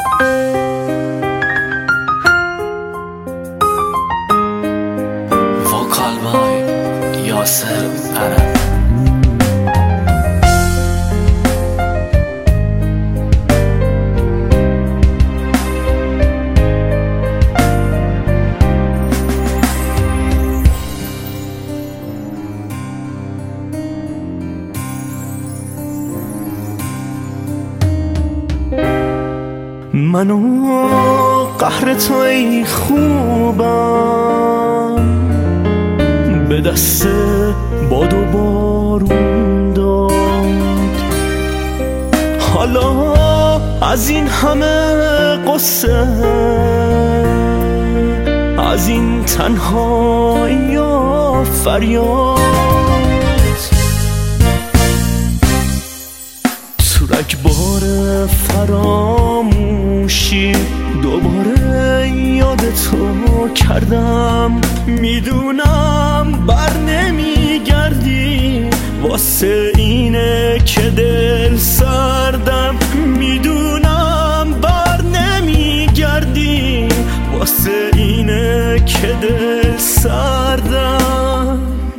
وکال بای یاسر عرب. منو قهر تو ای خوبم به دست باد و بارون داد. حالا از این همه قصه، از این تنهایی و فریاد، تو رگبار فراموشی دوباره یاد تو کردم. میدونم بر نمیگردی، واسه اینه که دل سردم. میدونم بر نمیگردی، واسه اینه که دل سردم.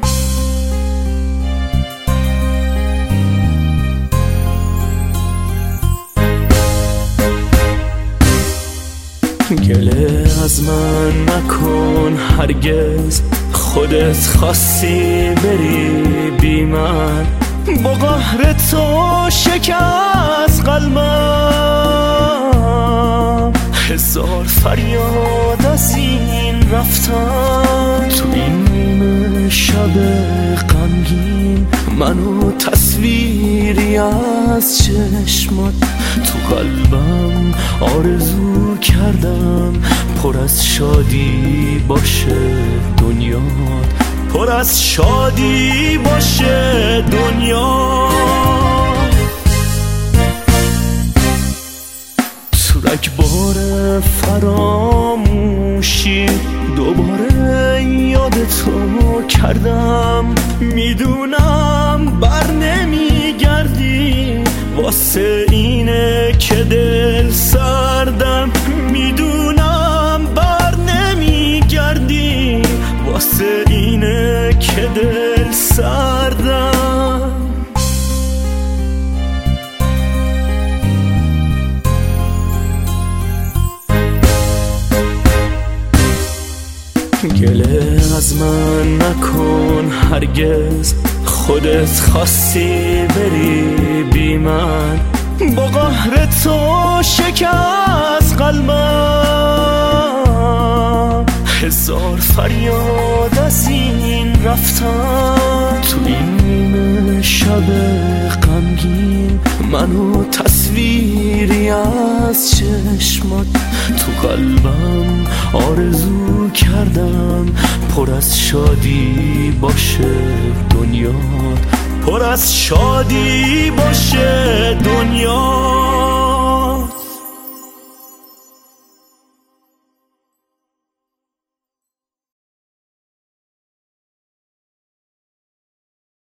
گله از من نکن هرگز، خودت خواستی بری بی من. با قهر تو شکست قلبم، هزار فریاد از این رفتن. تو این نیمه شب غمگین منو تصویری از چشمات تو قلبم آرزو کردم. پر از شادی باشه دنیات، پر از شادی باشه دنیا. تو رگبار فراموشی دوباره یاد تو کردم. میدونم بر نمیگردی، واسه اینه که دل سردم. میدونم بر نمیگردی، واسه اینه که دل سردم. گله از من نکن هرگز، خودت خواستی بری بی من. با قهر تو شکست قلبم، هزار فریاد از این رفتن. تو این نیمه شب غمگین منو تصویری از چشمات تو قلبم آرزو کردم. پر از شادی باشه دنیات، پر از شادی باشه دنیا.